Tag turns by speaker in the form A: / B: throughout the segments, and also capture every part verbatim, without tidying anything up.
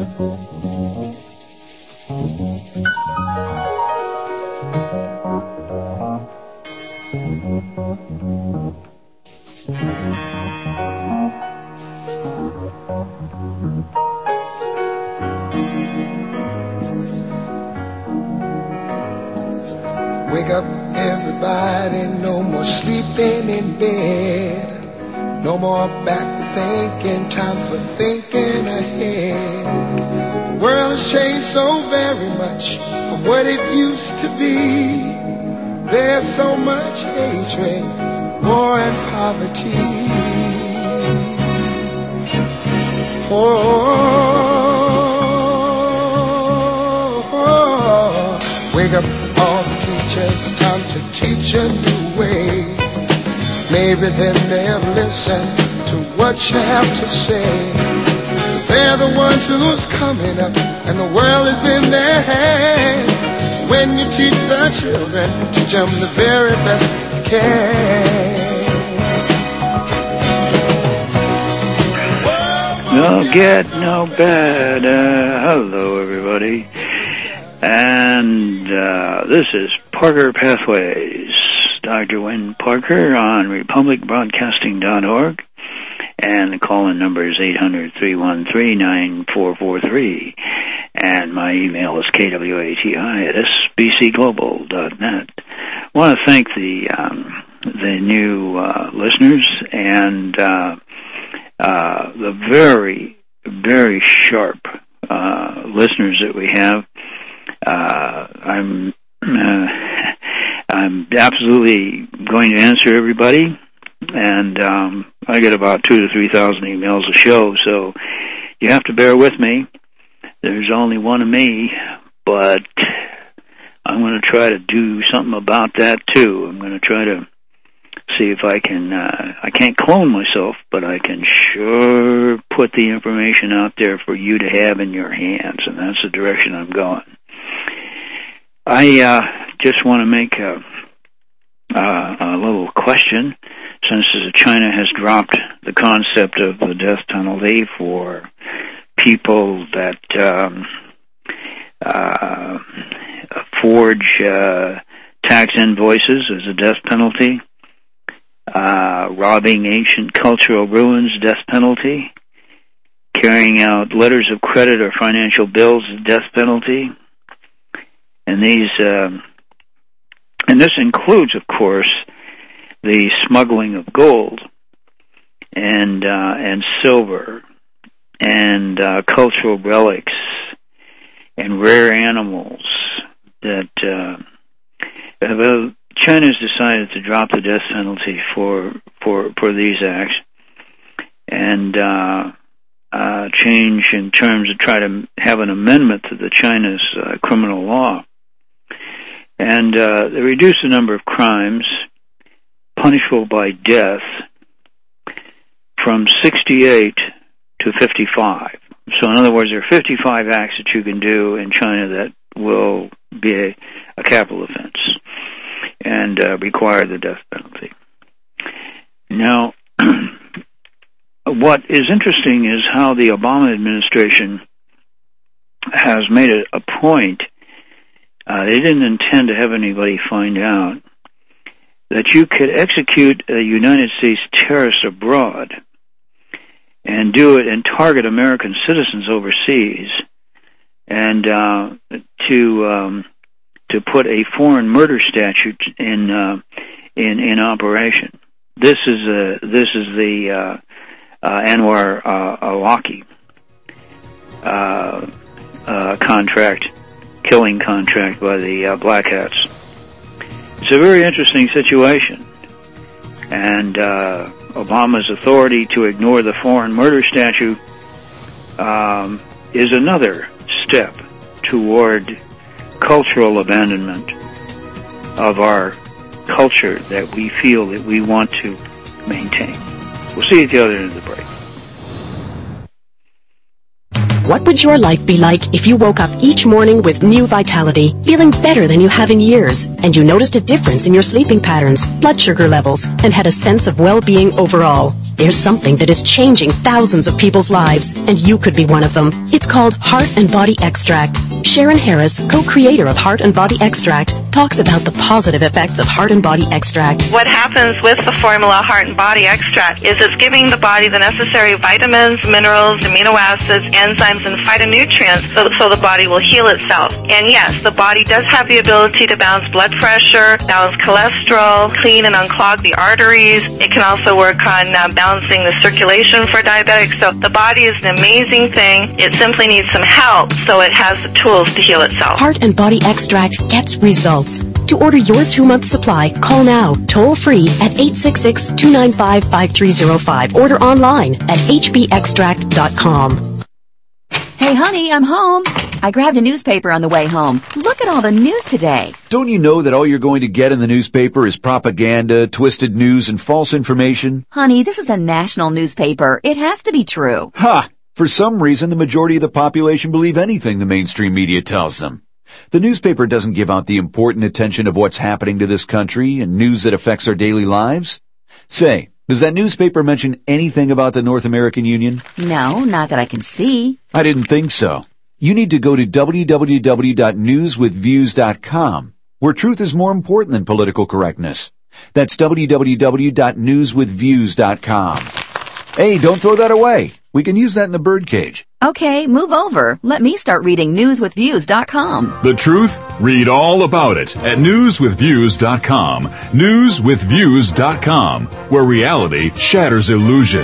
A: Wake up, everybody, no more sleeping in bed. No more back thinking, time for thinking ahead. The world has changed so very much from what it used to be. There's so much hatred, war and poverty. Oh, oh, oh. Wake up all the teachers, time to teach a new way. Maybe then they'll listen to what you have to say. They're the ones who's coming up, and the world is in their hands. When you teach the children, teach them the very best you can.
B: No get no better. Hello, everybody. And uh, this is Parker Pathways. Doctor Wayne Parker on republic broadcasting dot org, and the call-in number is eight hundred, three one three, nine four four three, and my email is k w a t i at s b c global dot net. I want to thank the um, the new uh, listeners and uh, uh, the very, very sharp uh, listeners that we have. Uh, I'm uh, I'm absolutely going to answer everybody, and um, I get about two to three thousand emails a show, so you have to bear with me. There's only one of me, but I'm going to try to do something about that too. I'm going to try to see if I can. Uh, I can't clone myself, but I can sure put the information out there for you to have in your hands, and that's the direction I'm going. I uh, just want to make a, uh, a little question, since China has dropped the concept of the death penalty for people that um, uh, forge uh, tax invoices as a death penalty, uh, robbing ancient cultural ruins, death penalty, carrying out letters of credit or financial bills, death penalty. And these, um, and this includes, of course, the smuggling of gold and uh, and silver and uh, cultural relics and rare animals. That uh, uh, China's decided to drop the death penalty for for for these acts and uh, uh, change in terms of try to have an amendment to the China's uh, criminal law. And uh, they reduced the number of crimes punishable by death from sixty-eight to fifty-five. So in other words, there are fifty-five acts that you can do in China that will be a, a capital offense and uh, require the death penalty. Now, what is interesting is how the Obama administration has made it a point. Uh, they didn't intend to have anybody find out that you could execute a United States terrorist abroad and do it and target American citizens overseas, and uh, to um, to put a foreign murder statute in uh, in in operation. This is a this is the uh, uh, Anwar uh, Awlaki uh, uh, contract. Killing contract by the uh, Black Hats. It's a very interesting situation, and uh, Obama's authority to ignore the foreign murder statute um, is another step toward cultural abandonment of our culture that we feel that we want to maintain. We'll see you at the other end of the break.
C: What would your life be like if you woke up each morning with new vitality, feeling better than you have in years, and you noticed a difference in your sleeping patterns, blood sugar levels, and had a sense of well-being overall? There's something that is changing thousands of people's lives, and you could be one of them. It's called Heart and Body Extract. Sharon Harris, co-creator of Heart and Body Extract, talks about the positive effects of Heart and Body Extract.
D: What happens with the formula Heart and Body Extract is it's giving the body the necessary vitamins, minerals, amino acids, enzymes, and phytonutrients so, so the body will heal itself. And yes, the body does have the ability to balance blood pressure, balance cholesterol, clean and unclog the arteries. It can also work on uh, balancing the circulation for diabetics. So the body is an amazing thing. It simply needs some help so it has the tools to heal itself.
C: Heart and Body Extract gets results. To order your two-month supply, call now, toll-free at eight six six, two nine five, five three zero five. Order online at h b extract dot com.
E: Hey, honey, I'm home. I grabbed a newspaper on the way home. Look at all the news today.
F: Don't you know that all you're going to get in the newspaper is propaganda, twisted news, and false information?
E: Honey, this is a national newspaper. It has to be true.
F: Ha! For some reason, the majority of the population believe anything the mainstream media tells them. The newspaper doesn't give out the important attention of what's happening to this country and news that affects our daily lives. Say, does that newspaper mention anything about the North American Union?
E: No, not that I can see.
F: I didn't think so. You need to go to w w w dot news with views dot com, where truth is more important than political correctness. That's w w w dot news with views dot com. Hey, don't throw that away. We can use that in the birdcage.
E: Okay, move over. Let me start reading news with views dot com.
G: The truth? Read all about it at news with views dot com. news with views dot com, where reality shatters illusion.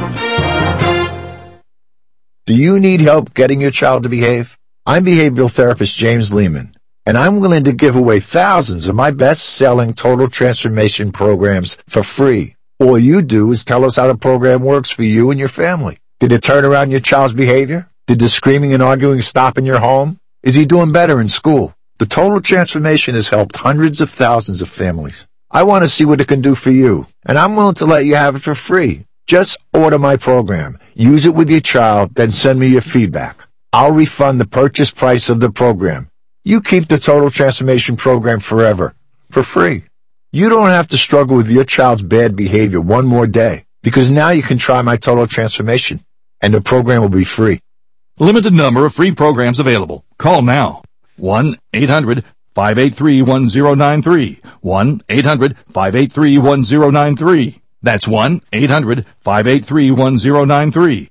H: Do you need help getting your child to behave? I'm behavioral therapist James Lehman, and I'm willing to give away thousands of my best-selling total transformation programs for free. All you do is tell us how the program works for you and your family. Did it turn around your child's behavior? Did the screaming and arguing stop in your home? Is he doing better in school? The total transformation has helped hundreds of thousands of families. I want to see what it can do for you, and I'm willing to let you have it for free. Just order my program, use it with your child, then send me your feedback. I'll refund the purchase price of the program. You keep the Total Transformation Program forever, for free. You don't have to struggle with your child's bad behavior one more day, because now you can try my Total Transformation, and the program will be free.
G: Limited number of free programs available. Call now. one eight hundred five eight three one zero nine three. one eight hundred five eight three one zero nine three. That's one eight hundred five eight three one zero nine three.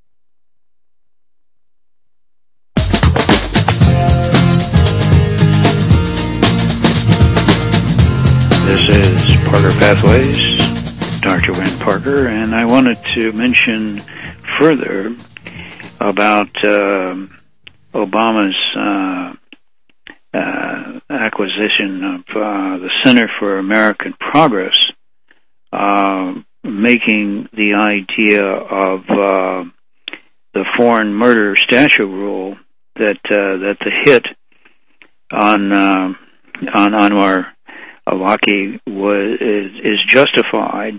B: This is Parker Pathways, Doctor Wayne Parker, and I wanted to mention further about uh, Obama's uh, uh, acquisition of uh, the Center for American Progress, uh, making the idea of uh, the foreign murder statute rule that uh, that the hit on uh, on Anwar Awlaki was is, is justified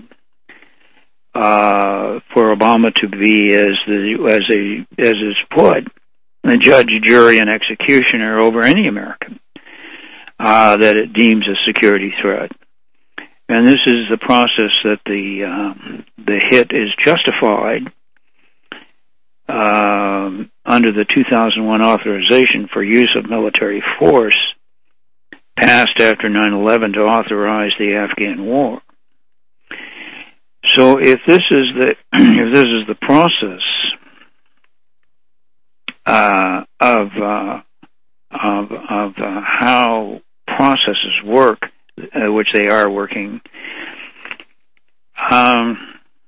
B: uh, for Obama to be as the as a as is put, a judge, jury, and executioner over any American uh, that it deems a security threat. And this is the process that the um, the hit is justified um, under the two thousand one authorization for use of military force passed after nine eleven to authorize the Afghan war. So if this is the if this is the process uh, of uh, of of uh, how processes work, uh, which they are working, um,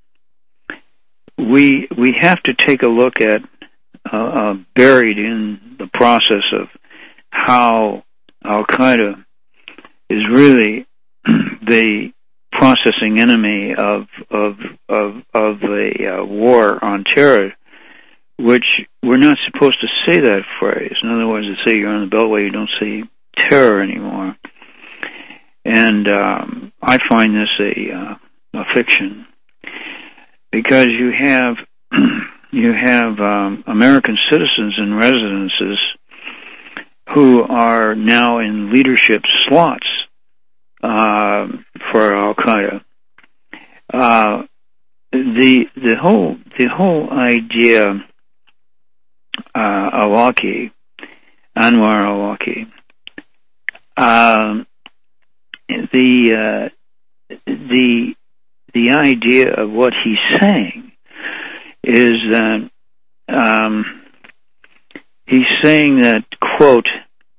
B: we we have to take a look at uh, uh, buried in the process of how Al-Qaeda is really the processing enemy of of of of the uh, war on terror, which we're not supposed to say that phrase. In other words, to say you're on the Beltway, you don't say terror anymore. And um, I find this a uh, a fiction, because you have you have um, American citizens in residences who are now in leadership slots uh, for Al-Qaeda. Uh, the the whole the whole idea, uh, Awlaki, Anwar Awlaki, um, the uh, the the idea of what he's saying is that um, he's saying that, quote,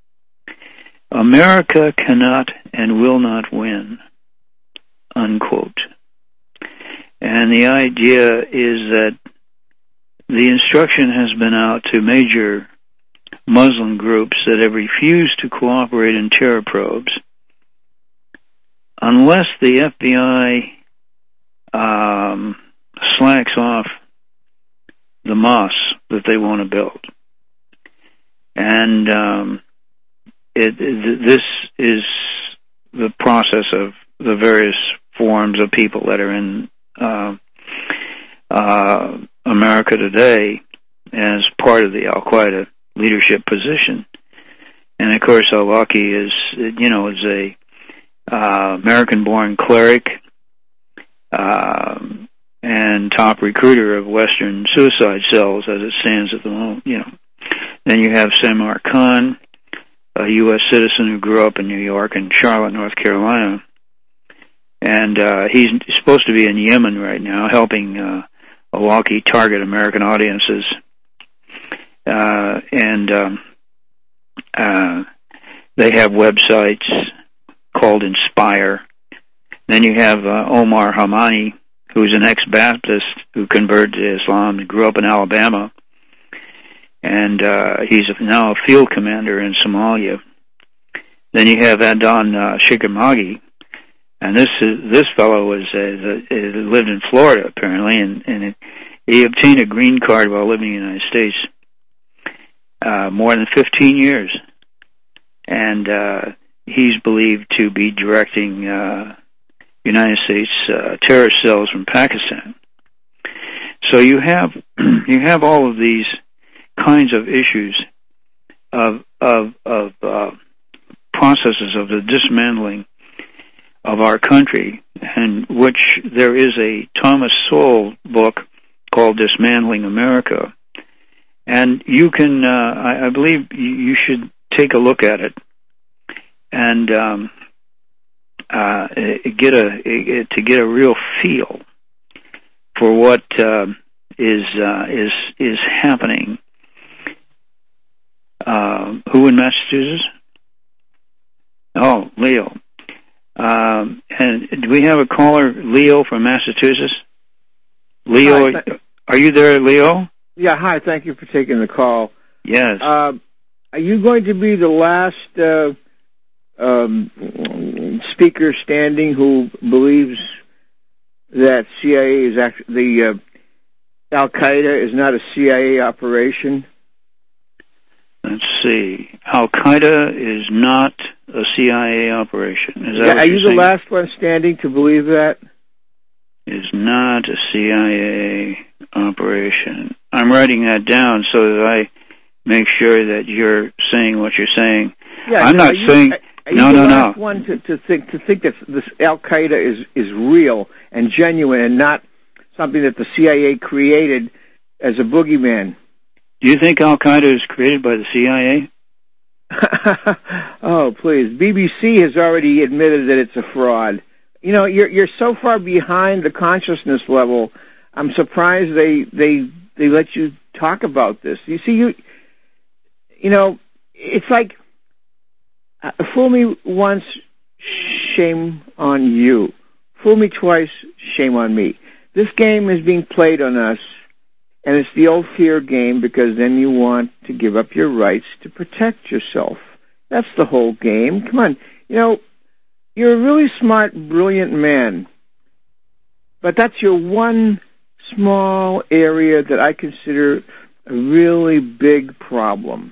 B: America cannot and will not win, unquote. And the idea is that the instruction has been out to major Muslim groups that have refused to cooperate in terror probes unless the F B I um, slacks off the mosques that they want to build. And um, it, it, this is the process of the various forms of people that are in uh, uh, America today as part of the Al-Qaeda leadership position. And of course, Awlaki is, you know, is a uh, American-born cleric um, and top recruiter of Western suicide cells as it stands at the moment. You know, then you have Samar Khan, a U S citizen who grew up in New York and Charlotte, North Carolina, and uh, he's supposed to be in Yemen right now, helping uh, Awlaki target American audiences. Uh, and um, uh, they have websites called Inspire. Then you have uh, Omar Hamani, who's an ex-Baptist who converted to Islam and grew up in Alabama. And uh, he's now a field commander in Somalia. Then you have Adnan uh, Shikamagi, and this is, this fellow was uh, lived in Florida apparently, and, and it, he obtained a green card while living in the United States. Uh, more than fifteen years, and uh, he's believed to be directing uh, United States uh, terrorist cells from Pakistan. So you have you have all of these kinds of issues of of of uh, processes of the dismantling of our country, and which there is a Thomas Sowell book called Dismantling America. And you can, uh, I, I believe you should take a look at it and um, uh, get a, to get a real feel for what uh, is uh, is is happening. Uh, who in Massachusetts? Oh, Leo. Um, and do we have a caller, Leo from Massachusetts? Leo,
I: Hi, th-
B: are you there, Leo?
I: Yeah, hi, thank you for taking the call.
B: Yes.
I: Uh, are you going to be the last uh, um, speaker standing who believes that C I A is actually, the uh, Al-Qaeda is not a C I A operation?
B: Let's see. Al-Qaeda is not a C I A operation. Is that
I: yeah,
B: what
I: are
B: you're
I: you
B: saying?
I: the last one standing to believe that?
B: Is not a C I A operation. I'm writing that down so that I make sure that you're saying what you're saying.
I: Yeah,
B: I'm not
I: you,
B: saying...
I: Are, are
B: no,
I: you
B: no,
I: the
B: no.
I: last one to, to think to think that this Al-Qaeda is, is real and genuine and not something that the C I A created as a boogeyman?
B: Do you think Al-Qaeda is created by the C I A?
I: Oh, please. B B C has already admitted that it's a fraud. You know, you're you're so far behind the consciousness level. I'm surprised they they they let you talk about this. You see, you you know, it's like uh, fool me once, shame on you. Fool me twice, shame on me. This game is being played on us, and it's the old fear game because then you want to give up your rights to protect yourself. That's the whole game. Come on, you know. You're a really smart, brilliant man, but that's your one small area that I consider a really big problem.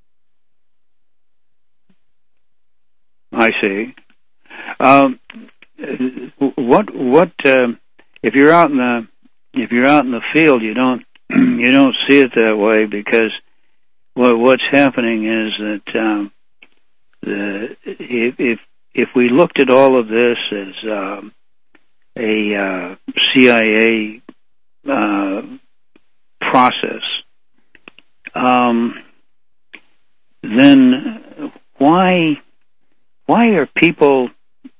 B: I see. Um, what what uh, if you're out in the if you're out in the field, you don't you don't see it that way because what what's happening is that um, the if, if if we looked at all of this as um, a uh, C I A uh, process, um, then why why are people?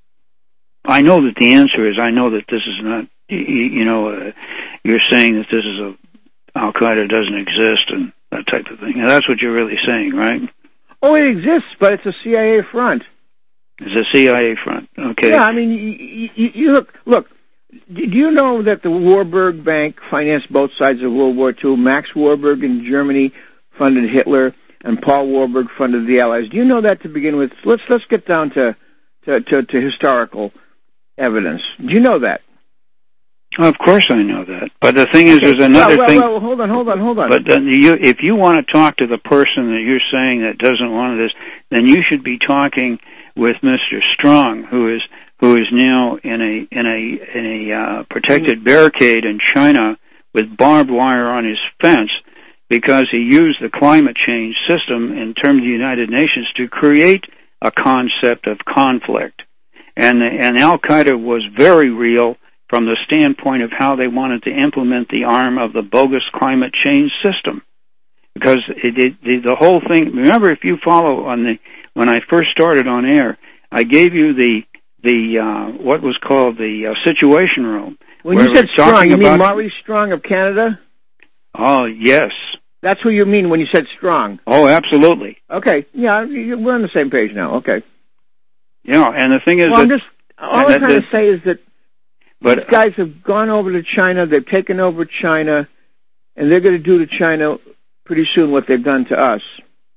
B: I know that the answer is I know that this is not. You, you know, uh, you're saying that this is a Al Qaeda doesn't exist and that type of thing. And that's what you're really saying, right?
I: Oh, it exists, but it's a C I A front.
B: It's a C I A front. Okay.
I: Yeah, I mean, you, you, you look. Look, do you know that the Warburg Bank financed both sides of World War Two? Max Warburg in Germany funded Hitler, and Paul Warburg funded the Allies. Do you know that to begin with? Let's let's get down to to, to, to historical evidence. Do you know that?
B: Of course I know that. But the thing is, there's another
I: well, well,
B: thing...
I: Well, hold on, hold on, hold on.
B: But then you, if you want to talk to the person that you're saying that doesn't want this, then you should be talking with Mister Strong, who is who is now in a in a in a uh, protected barricade in China with barbed wire on his fence because he used the climate change system in terms of the United Nations to create a concept of conflict. And and Al-Qaeda was very real from the standpoint of how they wanted to implement the arm of the bogus climate change system. Because it, it, the, the whole thing, remember if you follow on the, when I first started on air, I gave you the, the uh, what was called the uh, Situation Room.
I: When you said Strong, you mean Maurice Strong of Canada?
B: Oh, yes.
I: That's who you mean when you said Strong?
B: Oh, absolutely.
I: Okay, yeah, we're on the same page now, okay.
B: Yeah, and the thing is
I: well,
B: that...
I: I'm just, all I'm trying to say is that
B: But
I: these guys have gone over to China, they've taken over China, and they're going to do to China pretty soon what they've done to us.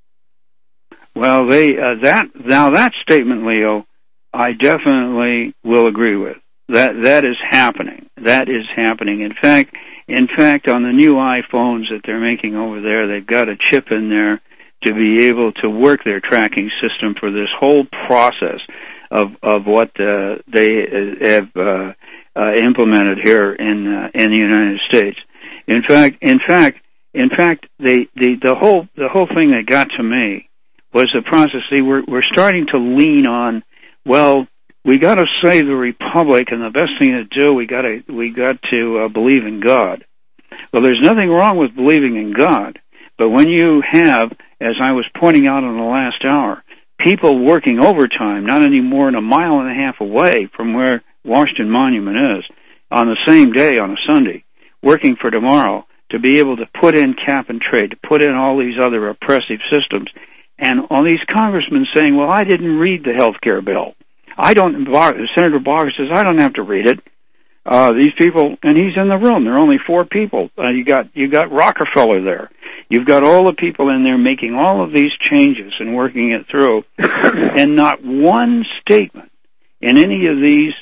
B: Well, they uh, that now that statement, Leo, I definitely will agree with. That that is happening. That is happening. In fact, in fact, on the new iPhones that they're making over there, they've got a chip in there to be able to work their tracking system for this whole process of of what uh, they have uh, uh, implemented here in uh, in the United States. In fact, in fact, in fact, the the the whole the whole thing that got to me was the process. See, we're we're starting to lean on. Well, we got to save the republic, and the best thing to do, we got to we got to uh, believe in God. Well, there's nothing wrong with believing in God, but when you have, as I was pointing out in the last hour, people working overtime, not any more than a mile and a half away from where Washington Monument is, on the same day on a Sunday, working for tomorrow to be able to put in cap and trade, to put in all these other oppressive systems, and all these congressmen saying, well, I didn't read the health care bill. I don't, Senator Barger says, I don't have to read it. Uh, these people, and he's in the room. There are only four people. Uh, you got, you got Rockefeller there. You've got all the people in there making all of these changes and working it through. And not one statement in any of these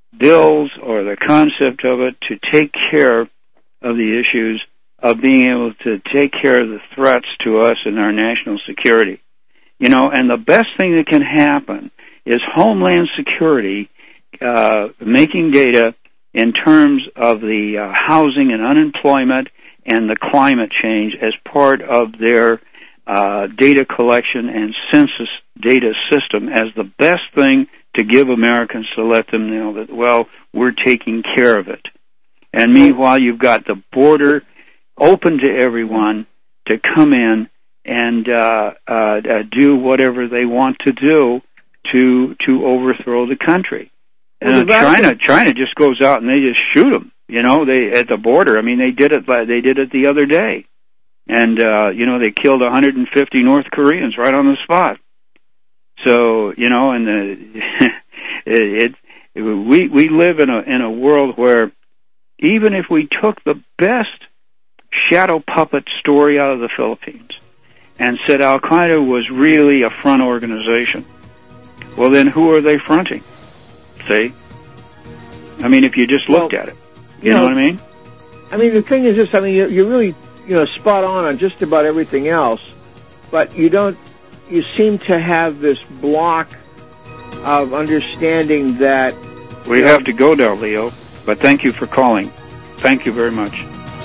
B: bills or the concept of it to take care of the issues of being able to take care of the threats to us and our national security. You know, and the best thing that can happen is Homeland Security uh, making data in terms of the uh, housing and unemployment and the climate change as part of their uh, data collection and census data system as the best thing to give Americans to let them know that, well, we're taking care of it. And meanwhile, you've got the border open to everyone to come in and uh, uh, uh, do whatever they want to do to to overthrow the country. And well, China, China just goes out and they just shoot them. You know, they at the border. I mean, they did it. They did it the other day, and uh, you know, they killed one hundred fifty North Koreans right on the spot. So you know, and the, it, it we we live in a in a world where even if we took the best shadow puppet story out of the Philippines and said Al Qaeda was really a front organization, well, then who are they fronting? See? I mean, if you just looked well, at it. You, you know, know what I mean?
I: I mean, the thing is this, I mean, you're, you're really, you know, spot on on just about everything else, but you don't, you seem to have this block of understanding that...
B: We have know, to go now, Leo, but thank you for calling. Thank you very much.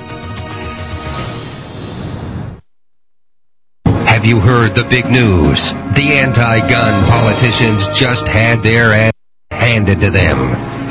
J: Have you heard the big news? The anti-gun politicians just had their ass handed to them.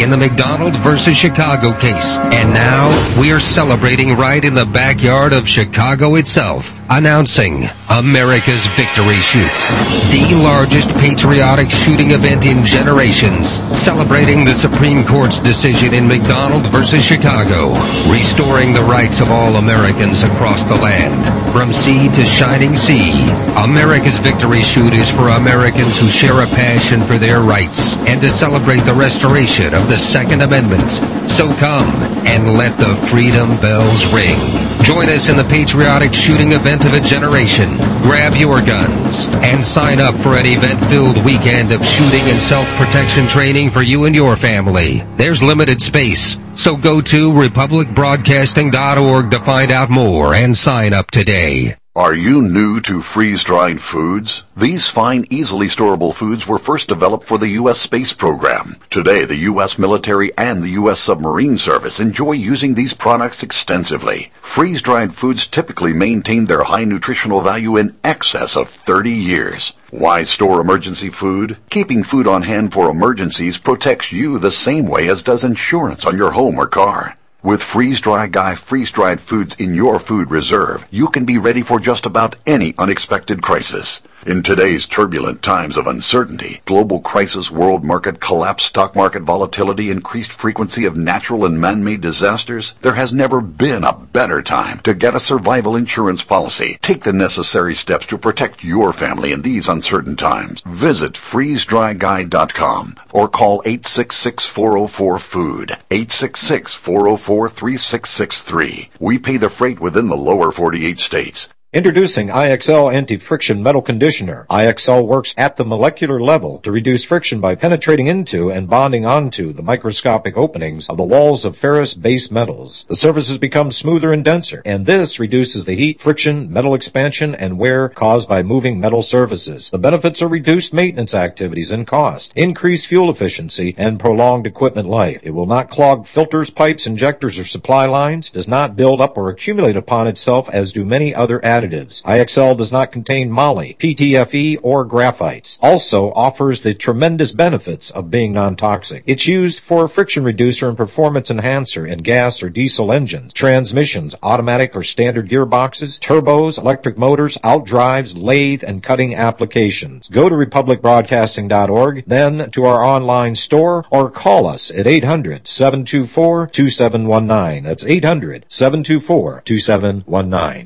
J: in the McDonald versus Chicago case. And now we are celebrating right in the backyard of Chicago itself. Announcing America's Victory Shoot, the largest patriotic shooting event in generations, celebrating the Supreme Court's decision in McDonald versus Chicago, restoring the rights of all Americans across the land, from sea to shining sea. America's Victory Shoot is for Americans who share a passion for their rights and to celebrate the restoration of the Second Amendment. So come and let the freedom bells ring. Join us in the patriotic shooting event of a generation. Grab your guns and sign up for an event-filled weekend of shooting and self-protection training for you and your family. There's limited space, so go to republic broadcasting dot org to find out more and sign up today.
K: Are you new to freeze-dried foods? These fine, easily storable foods were first developed for the U S space program. Today, the U S military and the U S submarine service enjoy using these products extensively. Freeze-dried foods typically maintain their high nutritional value in excess of thirty years. Why store emergency food? Keeping food on hand for emergencies protects you the same way as does insurance on your home or car. With Freeze-Dry Guy freeze-dried foods in your food reserve, you can be ready for just about any unexpected crisis. In today's turbulent times of uncertainty, global crisis, world market collapse, stock market volatility, increased frequency of natural and man-made disasters, there has never been a better time to get a survival insurance policy. Take the necessary steps to protect your family in these uncertain times. Visit freeze dry guy dot com or call eight six six, four oh four, food, eight six six, four oh four, three six six three. We pay the freight within the lower forty-eight states.
L: Introducing I X L Anti-Friction Metal Conditioner. I X L works at the molecular level to reduce friction by penetrating into and bonding onto the microscopic openings of the walls of ferrous base metals. The surfaces become smoother and denser, and this reduces the heat, friction, metal expansion, and wear caused by moving metal surfaces. The benefits are reduced maintenance activities and cost, increased fuel efficiency, and prolonged equipment life. It will not clog filters, pipes, injectors, or supply lines, does not build up or accumulate upon itself as do many other additives. I X L does not contain moly, P T F E, or graphites. Also offers the tremendous benefits of being non-toxic. It's used for a friction reducer and performance enhancer in gas or diesel engines, transmissions, automatic or standard gearboxes, turbos, electric motors, outdrives, lathe, and cutting applications. Go to republic broadcasting dot org, then to our online store, or call us at eight hundred, seven two four, two seven one nine. That's eight hundred, seven two four, two seven one nine.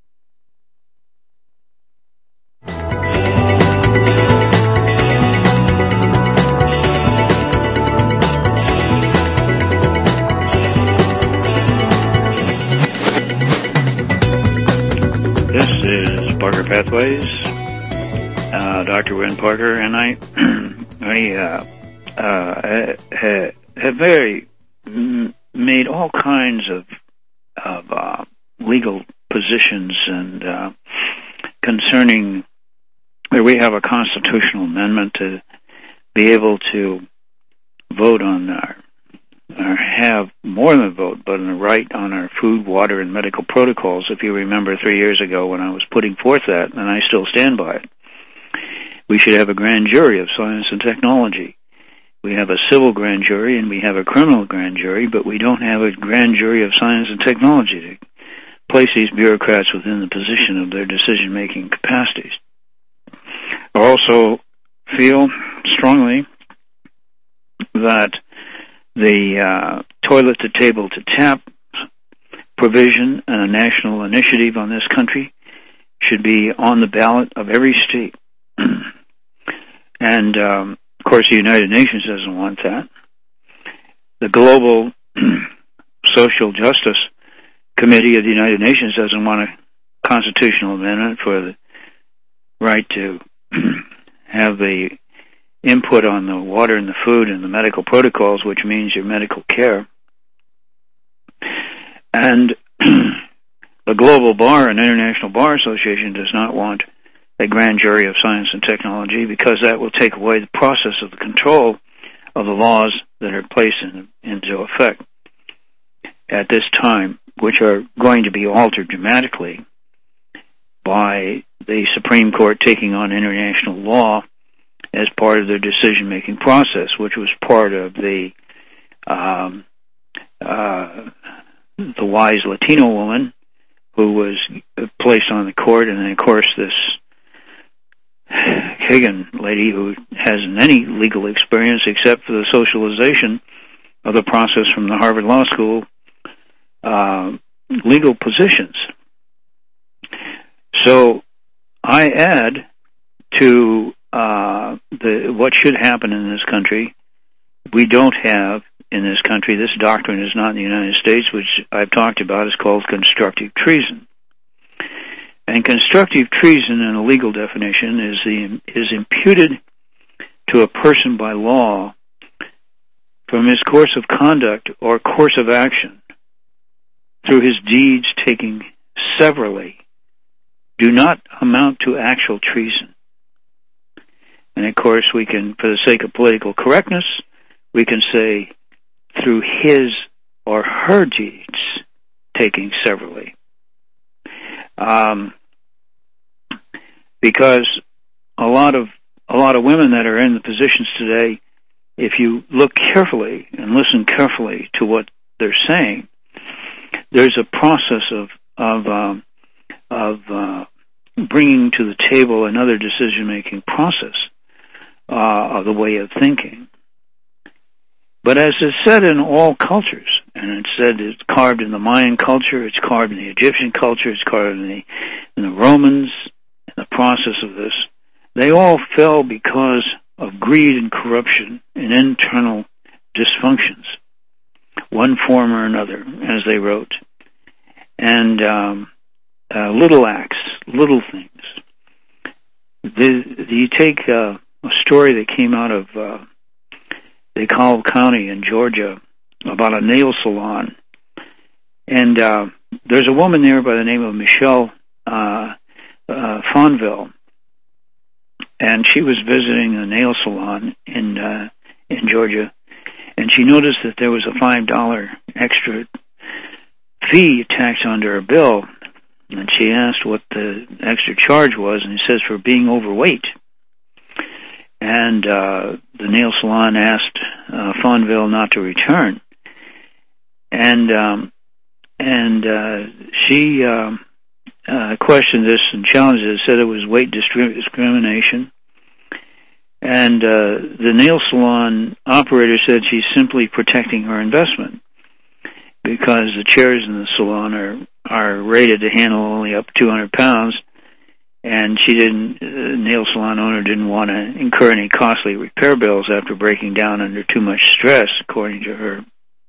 B: This is Parker Pathways, uh, Doctor Wynn Parker, and I, I uh, uh, ha, have very m- made all kinds of of uh, legal positions and uh, concerning where we have a constitutional amendment to be able to vote on our, or have more than a vote, but a right on our food, water, and medical protocols. If you remember three years ago when I was putting forth that, and I still stand by it, we should have a grand jury of science and technology. We have a civil grand jury and we have a criminal grand jury, but we don't have a grand jury of science and technology to place these bureaucrats within the position of their decision-making capacities. I also feel strongly that the uh, toilet-to-table-to-tap provision and a national initiative on this country should be on the ballot of every state. And, um, of course, the United Nations doesn't want that. The Global Social Justice Committee of the United Nations doesn't want a constitutional amendment for the right to have the input on the water and the food and the medical protocols, which means your medical care. And the Global Bar and International Bar Association does not want a grand jury of science and technology because that will take away the process of the control of the laws that are placed in, into effect at this time, which are going to be altered dramatically by the Supreme Court taking on international law as part of their decision-making process, which was part of the um, uh, the wise Latino woman who was placed on the court, and then, of course, this Hagen lady who hasn't any legal experience except for the socialization of the process from the Harvard Law School uh, legal positions. So I add to uh, the what should happen in this country. We don't have in this country, this doctrine is not in the United States, which I've talked about, is called constructive treason. And constructive treason, in a legal definition, is the is imputed to a person by law from his course of conduct or course of action through his deeds taking severally do not amount to actual treason. And of course, we can, for the sake of political correctness, we can say through his or her deeds taking severally. Um, because a lot of a lot of women that are in the positions today, if you look carefully and listen carefully to what they're saying, there's a process of of um, of uh, bringing to the table another decision-making process uh, of the way of thinking. But as is said in all cultures, and it's said it's carved in the Mayan culture, it's carved in the Egyptian culture, it's carved in the, in the Romans, in the process of this, they all fell because of greed and corruption and internal dysfunctions, one form or another, as they wrote. And um, uh, little acts, little things. The, the, you take uh, a story that came out of uh, DeKalb County in Georgia about a nail salon. And uh, there's a woman there by the name of Michelle uh, uh, Fonville. And she was visiting a nail salon in uh, in Georgia. And she noticed that there was a five dollar extra fee tacked onto her bill. And she asked what the extra charge was, and he says for being overweight. And uh, the nail salon asked uh, Fonville not to return. And um, and uh, she uh, uh, questioned this and challenged it, said it was weight discrimination. And uh, the nail salon operator said she's simply protecting her investment because the chairs in the salon are, are rated to handle only up two hundred pounds. And she didn't, the nail salon owner didn't want to incur any costly repair bills after breaking down under too much stress, according to her.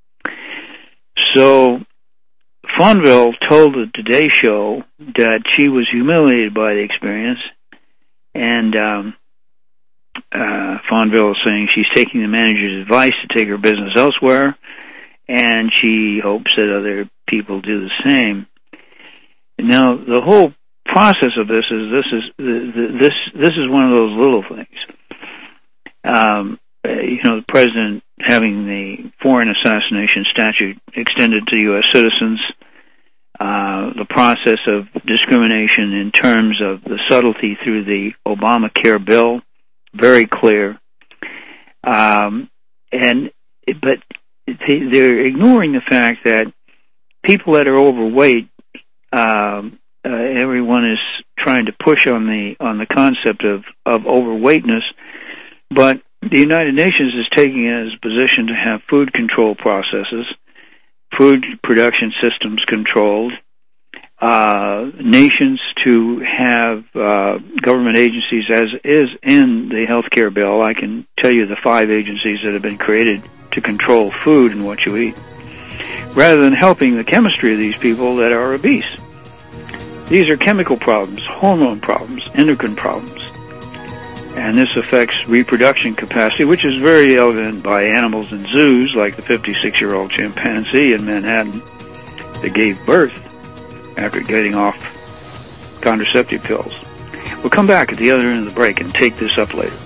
B: So Fonville told the Today Show that she was humiliated by the experience, and um, uh, Fonville is saying she's taking the manager's advice to take her business elsewhere, and she hopes that other people do the same. Now, the whole process of this is this is this this is one of those little things. Um, you know, the president having the foreign assassination statute extended to U S citizens, uh, the process of discrimination in terms of the subtlety through the Obamacare bill, very clear. Um, and but they're ignoring the fact that people that are overweight. Um, Uh, everyone is trying to push on the on the concept of, of overweightness, but the United Nations is taking it as a position to have food control processes, food production systems controlled, uh, nations to have uh, government agencies, as is in the healthcare bill. I can tell you the five agencies that have been created to control food and what you eat, rather than helping the chemistry of these people that are obese. These are chemical problems, hormone problems, endocrine problems. And this affects reproduction capacity, which is very evident by animals in zoos, like the fifty-six-year-old chimpanzee in Manhattan that gave birth after getting off contraceptive pills. We'll come back at the other end of the break and take this up later.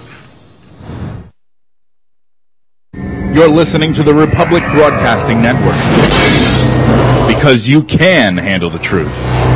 M: You're listening to the Republic Broadcasting Network, because you can handle the truth.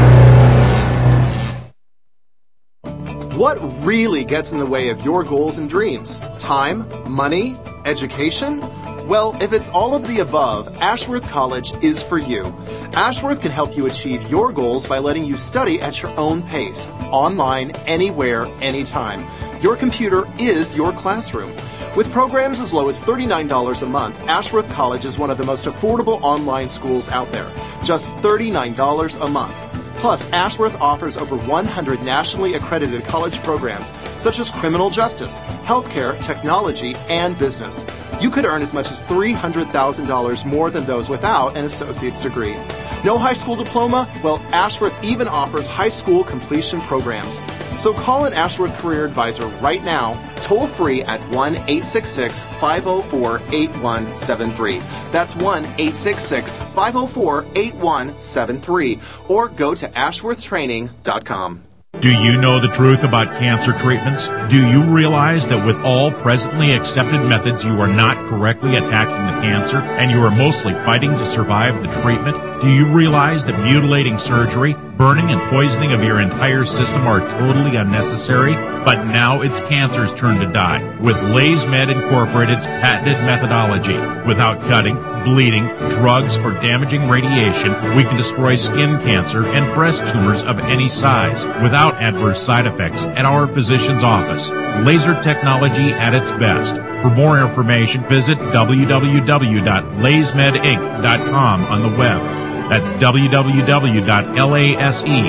N: What really gets in the way of your goals and dreams? Time? Money? Education? Well, if it's all of the above, Ashworth College is for you. Ashworth can help you achieve your goals by letting you study at your own pace, online, anywhere, anytime. Your computer is your classroom. With programs as low as thirty-nine dollars a month, Ashworth College is one of the most affordable online schools out there. Just thirty-nine dollars a month. Plus, Ashworth offers over one hundred nationally accredited college programs, such as criminal justice, healthcare, technology, and business. You could earn as much as three hundred thousand dollars more than those without an associate's degree. No high school diploma? Well, Ashworth even offers high school completion programs. So call an Ashworth Career Advisor right now, toll free at one eight six six, five zero four, eight one seven three. That's one eight six six, five zero four, eight one seven three. Or go to ashworth training dot com.
O: Do you know the truth about cancer treatments? Do you realize that with all presently accepted methods, you are not correctly attacking the cancer and you are mostly fighting to survive the treatment? Do you realize that mutilating surgery, burning and poisoning of your entire system are totally unnecessary? But now it's cancer's turn to die with LaysMed Incorporated's patented methodology. Without cutting, bleeding, drugs, or damaging radiation, we can destroy skin cancer and breast tumors of any size without adverse side effects at our physician's office. Laser technology at its best. For more information, visit w w w dot laysmed inc dot com on the web. That's w w w dot laysmed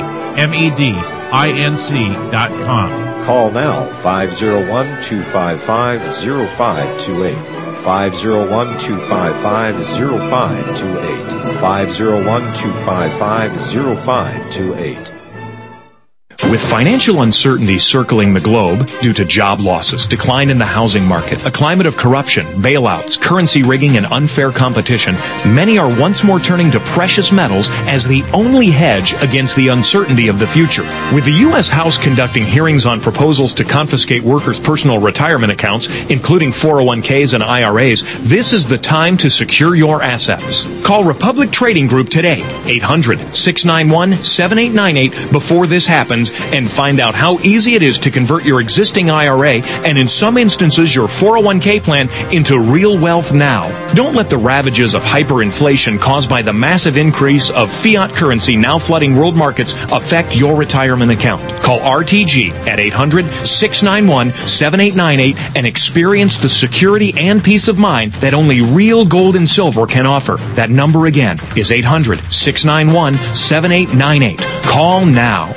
O: inc dot com.
L: Call now, five oh one, two five five, oh five two eight. five oh one, two five five, oh five two eight. five oh one, two five five, oh five two eight.
P: With financial uncertainty circling the globe due to job losses, decline in the housing market, a climate of corruption, bailouts, currency rigging, and unfair competition, many are once more turning to precious metals as the only hedge against the uncertainty of the future. With the U S House conducting hearings on proposals to confiscate workers' personal retirement accounts, including four oh one k's and I R A's, this is the time to secure your assets. Call Republic Trading Group today, eight hundred, six nine one, seven eight nine eight, before this happens, and find out how easy it is to convert your existing I R A and in some instances your four oh one k plan into real wealth now. Don't let the ravages of hyperinflation caused by the massive increase of fiat currency now flooding world markets affect your retirement account. Call R T G at eight hundred, six nine one, seven eight nine eight and experience the security and peace of mind that only real gold and silver can offer. That number again is eight hundred, six nine one, seven eight nine eight. Call now.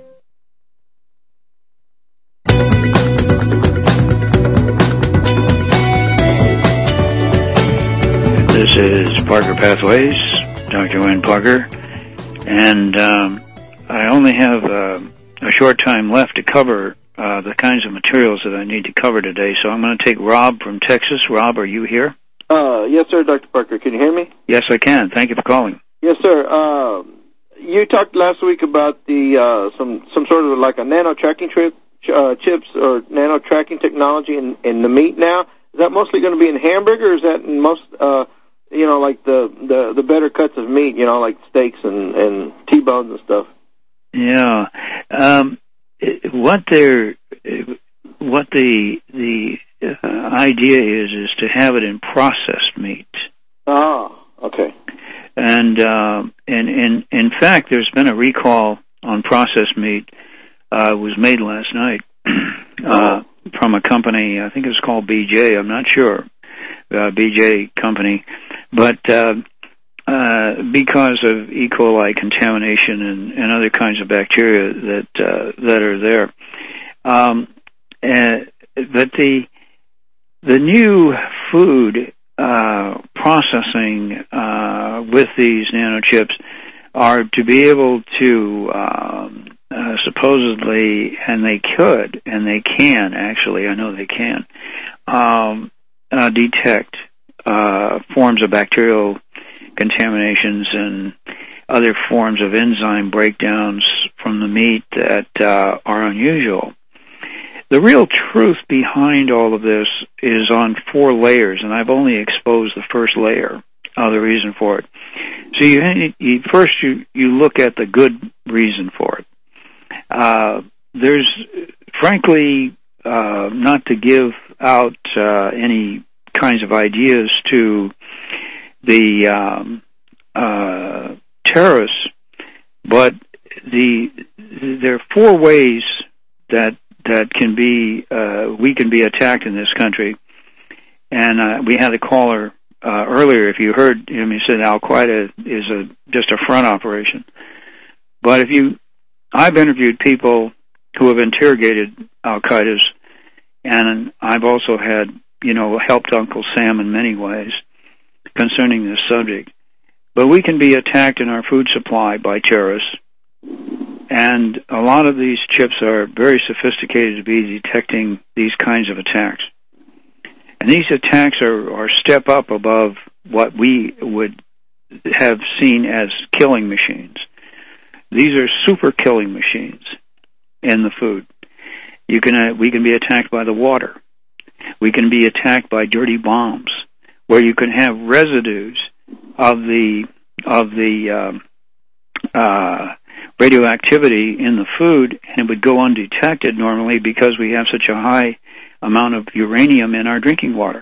B: This is Parker Pathways, Doctor Wayne Parker, and um, I only have uh, a short time left to cover uh, the kinds of materials that I need to cover today, so I'm going to take Rob from Texas. Rob, are you here?
Q: Uh, yes, sir, Doctor Parker. Can you hear me?
B: Yes, I can. Thank you for calling.
Q: Yes, sir. Uh, you talked last week about the uh, some some sort of like a nano tracking trip, uh, chips or nano tracking technology in, in the meat now. Is that mostly going to be in hamburger, or is that in most... Uh, you know, like the, the, the better cuts of meat, you know, like steaks and, and T-bones and stuff?
B: Yeah. Um, it, what they're, what the, the uh, idea is, is to have it in processed meat.
Q: Oh, okay.
B: And, uh, and, and in fact, there's been a recall on processed meat, uh, was made last night, uh, from a company, I think it was called B J, I'm not sure, uh, B J company. But uh, uh, because of E. coli contamination and, and other kinds of bacteria that uh, that are there, um, and, but the the new food uh, processing uh, with these nanochips are to be able to um, uh, supposedly, and they could, and they can actually, I know they can, um, uh, detect Uh, forms of bacterial contaminations and other forms of enzyme breakdowns from the meat that uh, are unusual. The real truth behind all of this is on four layers, and I've only exposed the first layer of the reason for it. So you, you first you, you look at the good reason for it. Uh, there's, frankly, uh, not to give out uh, any kinds of ideas to the um, uh, terrorists, but the there are four ways that that can be uh, we can be attacked in this country, and uh, we had a caller uh, earlier. If you heard him, he said Al Qaeda is a just a front operation, but if you, I've interviewed people who have interrogated Al Qaeda's, and I've also had you know helped Uncle Sam in many ways concerning this subject. But we can be attacked in our food supply by terrorists, and a lot of these chips are very sophisticated to be detecting these kinds of attacks. And these attacks are, are step up above what we would have seen as killing machines. These are super killing machines in the food. You can uh, we can be attacked by the water. We can be attacked by dirty bombs, where you can have residues of the of the um, uh, radioactivity in the food, and it would go undetected normally because we have such a high amount of uranium in our drinking water.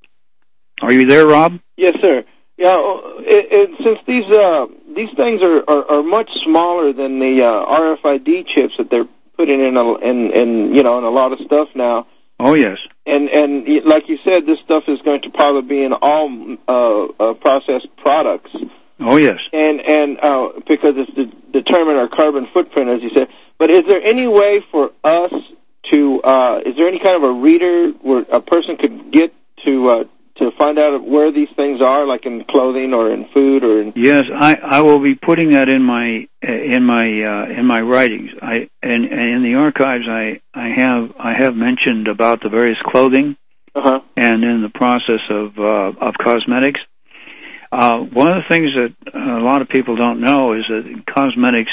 B: Are you there, Rob?
Q: Yes, sir. Yeah, it, it, since these uh, these things are, are, are much smaller than the uh, R F I D chips that they're putting in, a, in, in you know in a lot of stuff now.
B: Oh yes.
Q: And and like you said, this stuff is going to probably be in all uh, uh, processed products.
B: Oh yes.
Q: And and uh, because it's to determine our carbon footprint, as you said. But is there any way for us to? Uh, is there any kind of a reader where a person could get to uh, to find out where these things are, like in clothing or in food or in?
B: Yes, I, I will be putting that in my in my uh, in my writings. I and, and in the archives, I, I have I have mentioned about the various clothing,
Q: uh-huh.
B: and in the process of uh, of cosmetics. Uh, one of the things that a lot of people don't know is that in cosmetics,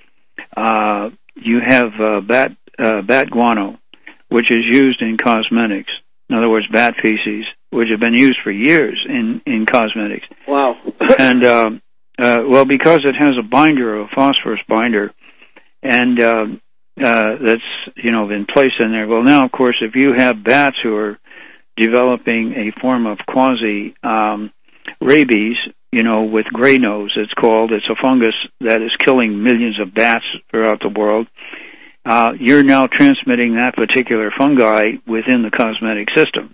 B: uh, you have uh, bat uh, bat guano, which is used in cosmetics. In other words, bat feces, which have been used for years in, in cosmetics.
Q: Wow.
B: and, uh, uh, well, because it has a binder, a phosphorus binder, and uh, uh, that's, you know, been placed in there. Well, now, of course, if you have bats who are developing a form of quasi um, rabies, you know, with gray nose, it's called, it's a fungus that is killing millions of bats throughout the world. Uh, you're now transmitting that particular fungi within the cosmetic system.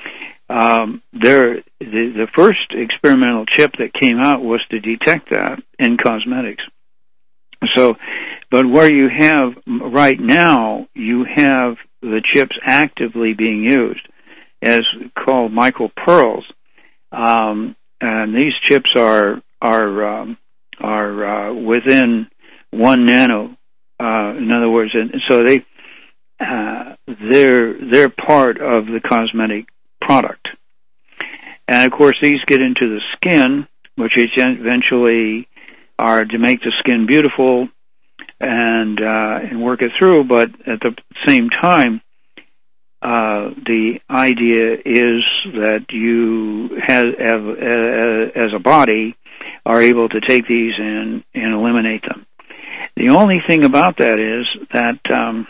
B: Um, there, the, the first experimental chip that came out was to detect that in cosmetics. So, but where you have, right now, you have the chips actively being used as called micropearls. Um, and these chips are, are, um, are, uh, within one nano. Uh, in other words, and so they, uh, they're, they're part of the cosmetic product. And of course, these get into the skin, which eventually are to make the skin beautiful and, uh, and work it through. But at the same time, uh, the idea is that you have, have uh, as a body are able to take these and, and eliminate them. The only thing about that is that um,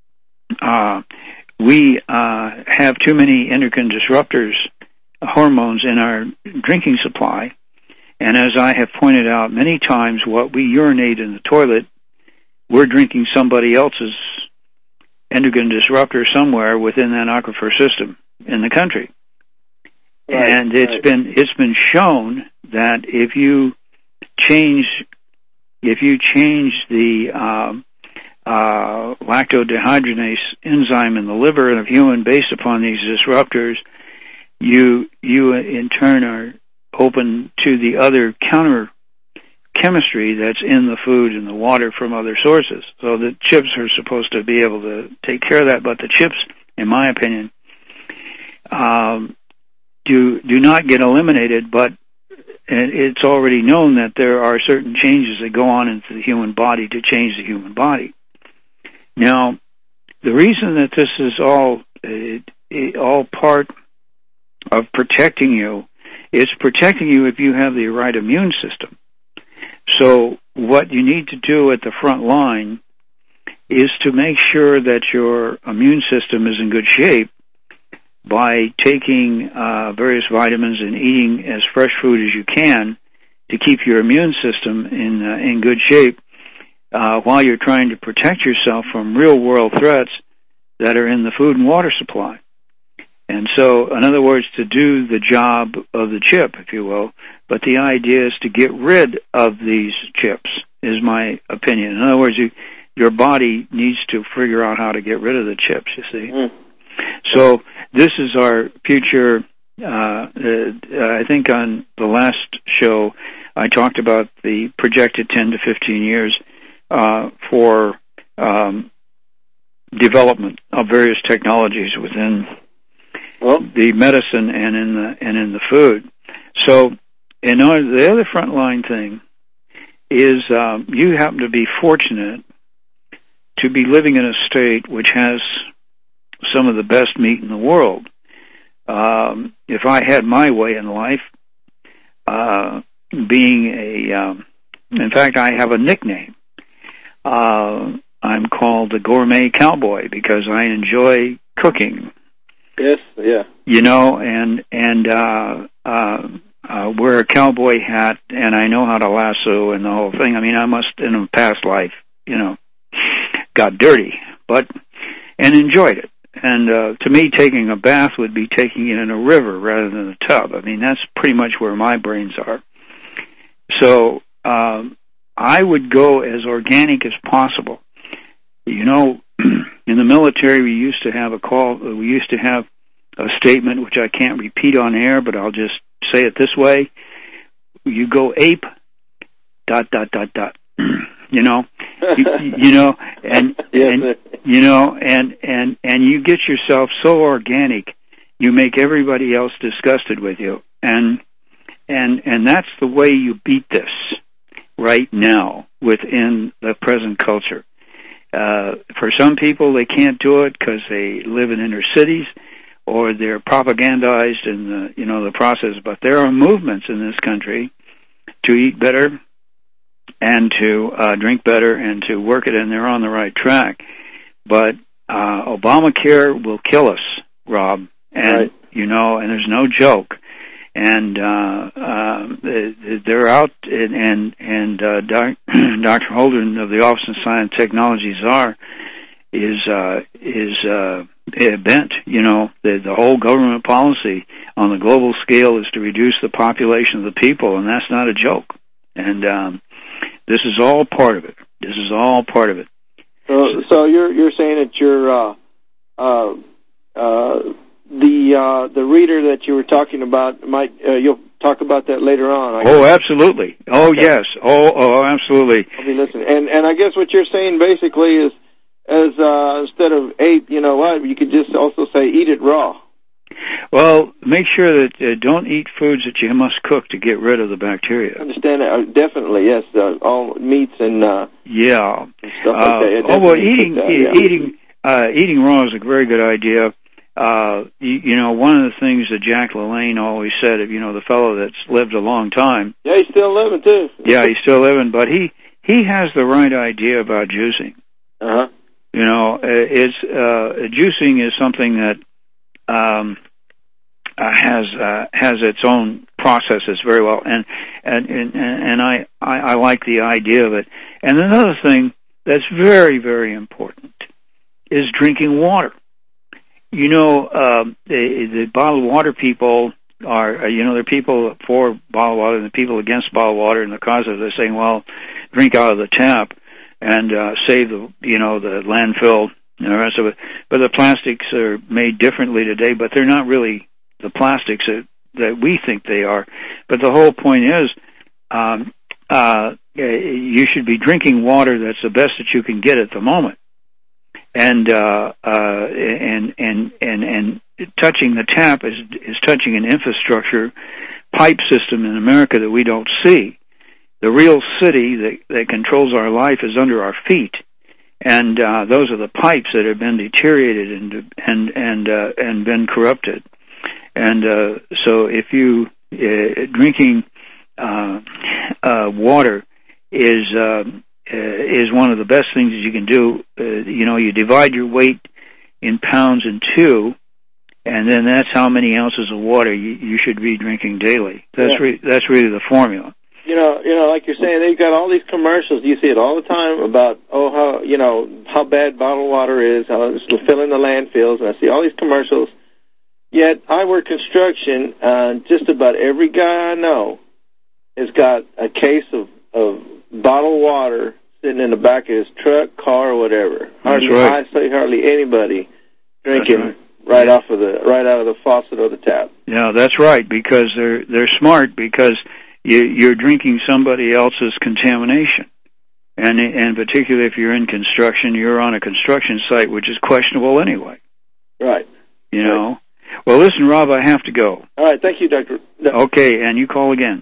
B: uh, we uh, have too many endocrine disruptors, hormones in our drinking supply, and as I have pointed out many times, what we urinate in the toilet, we're drinking somebody else's endocrine disruptor somewhere within that aquifer system in the country. Right, and it's right. been it's been shown that if you change If you change the um, uh, lactodehydrogenase enzyme in the liver of human based upon these disruptors, you you in turn are open to the other counter chemistry that's in the food and the water from other sources. So the chips are supposed to be able to take care of that, but the chips, in my opinion, um, do do not get eliminated, but and it's already known that there are certain changes that go on into the human body to change the human body. Now, the reason that this is all it, it, all part of protecting you is protecting you if you have the right immune system. So what you need to do at the front line is to make sure that your immune system is in good shape by taking uh, various vitamins and eating as fresh food as you can to keep your immune system in uh, in good shape uh, while you're trying to protect yourself from real-world threats that are in the food and water supply. And so, in other words, to do the job of the chip, if you will, but the idea is to get rid of these chips, is my opinion. In other words, you, your body needs to figure out how to get rid of the chips, you see. Mm. So this is our future. Uh, uh, I think on the last show I talked about the projected ten to fifteen years uh, for um, development of various technologies within well, the medicine and in the and in the food. So, in order, the other frontline thing is um, you happen to be fortunate to be living in a state which has some of the best meat in the world. Um, if I had my way in life, uh, being a, um, in fact, I have a nickname. Uh, I'm called the Gourmet Cowboy because I enjoy cooking.
Q: Yes, yeah.
B: You know, and and uh, uh, uh, wear a cowboy hat, and I know how to lasso and the whole thing. I mean, I must, in a past life, you know, got dirty, but and enjoyed it. And uh, to me, taking a bath would be taking it in a river rather than a tub. I mean, that's pretty much where my brains are. So um, I would go as organic as possible. You know, in the military, we used to have a call. We used to have a statement which I can't repeat on air, but I'll just say it this way: you go ape, dot dot dot dot. You know, you, you know, and, and you know, and and and you get yourself so organic, you make everybody else disgusted with you, and and and that's the way you beat this right now within the present culture. Uh, for some people, they can't do it because they live in inner cities, or they're propagandized in the you know the process. But there are movements in this country to eat better and to uh, drink better and to work it, and they're on the right track. But uh, Obamacare will kill us, Rob, and right. you know, and there's no joke. And uh, uh, they're out, and and, and uh, Doctor Holden of the Office of Science and Technology Czar is uh, is uh, bent. You know, the, the whole government policy on the global scale is to reduce the population of the people, and that's not a joke. And um, this is all part of it. This is all part of it.
Q: So, so you're you're saying that you're uh, uh, uh, the uh, the reader that you were talking about might uh, you'll talk about that later on. I
B: oh, guess. Absolutely. Oh, okay. Yes. Oh, oh, absolutely.
Q: I'll be listening. And and I guess what you're saying basically is, as uh, instead of ape, you know what, you could just also say eat it raw.
B: Well, make sure that uh, don't eat foods that you must cook to get rid of the bacteria.
Q: I understand that. Uh, definitely, yes. Uh, all meats and uh,
B: yeah.
Q: And stuff like
B: uh,
Q: that. Yeah,
B: oh well, eating
Q: that,
B: e-
Q: yeah.
B: eating uh, eating raw is a very good idea. Uh, you, you know, one of the things that Jack LaLanne always said, you know, the fellow that's lived a long time.
Q: Yeah, he's still living too.
B: Yeah, he's still living, but he he has the right idea about juicing.
Q: Uh huh.
B: You know, it's uh, juicing is something that. Um, Uh, has uh, has its own processes very well, and and and, and I, I I like the idea of it. And another thing that's very very important is drinking water. You know, um, the, the bottled water people are you know there are people for bottled water and the people against bottled water, and the cause of they're saying, well, drink out of the tap and uh, save the you know the landfill and the rest of it. But the plastics are made differently today, but they're not really the plastics that, that we think they are. But the whole point is um, uh, you should be drinking water that's the best that you can get at the moment. And uh, uh, and, and and and touching the tap is is touching an infrastructure pipe system in America that we don't see. The real city that, that controls our life is under our feet. And uh, those are the pipes that have been deteriorated and and and uh, and been corrupted. And uh, so, if you uh, drinking uh, uh, water is uh, is one of the best things that you can do. Uh, you know, you divide your weight in pounds in two, and then that's how many ounces of water you, you should be drinking daily. That's
Q: Yeah.
B: re- that's really the formula.
Q: You know, you know, like you're saying, they've got all these commercials. You see it all the time about, oh, how, you know, how bad bottled water is, how it's filling the landfills. And I see all these commercials. Yet I work construction, and just about every guy I know has got a case of, of bottled water sitting in the back of his truck, car, or whatever. Hardly,
B: right.
Q: I say hardly anybody drinking
B: right.
Q: right off of the right out of the faucet or the tap.
B: Yeah, that's right, because they're they're smart, because you, you're drinking somebody else's contamination. And and particularly if you're in construction, you're on a construction site, which is questionable anyway.
Q: Right.
B: You know? Well, listen, Rob, I have to go.
Q: All right, thank you, Doctor
B: Okay, and you call again.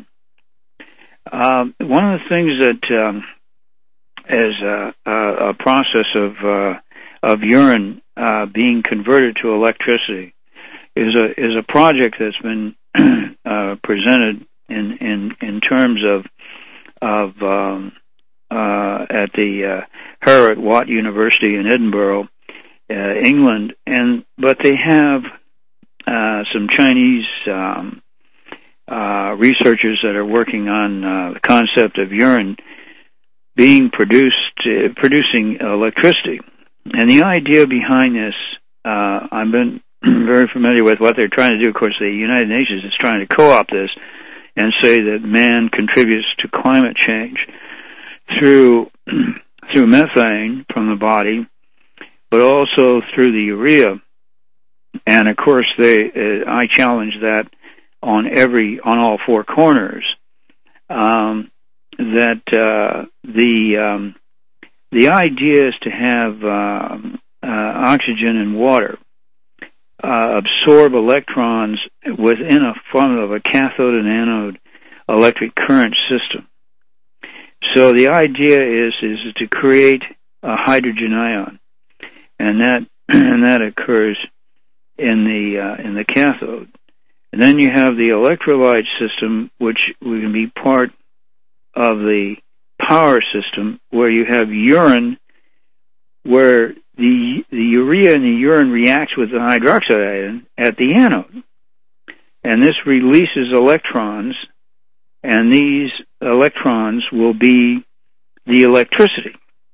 B: Um, one of the things that um, is a, a, a process of uh, of urine uh, being converted to electricity is a is a project that's been uh, presented in, in in terms of of um, uh, at the uh, Heriot Watt University in Edinburgh, uh, England, and but they have uh, some Chinese um, uh, researchers that are working on uh, the concept of urine being produced, uh, producing electricity. And the idea behind this, uh, I've been very familiar with what they're trying to do. Of course, the United Nations is trying to co-opt this and say that man contributes to climate change through through methane from the body, but also through the urea. And of course, they uh, I challenge that on every on all four corners. Um, that uh, the um, the idea is to have um, uh, oxygen and water uh, absorb electrons within a form of a cathode and anode electric current system. So the idea is is to create a hydrogen ion, and that and that occurs in the uh, in the cathode. And then you have the electrolyte system, which can be part of the power system, where you have urine, where the the urea in the urine reacts with the hydroxide ion at the anode, and this releases electrons, and these electrons will be the electricity.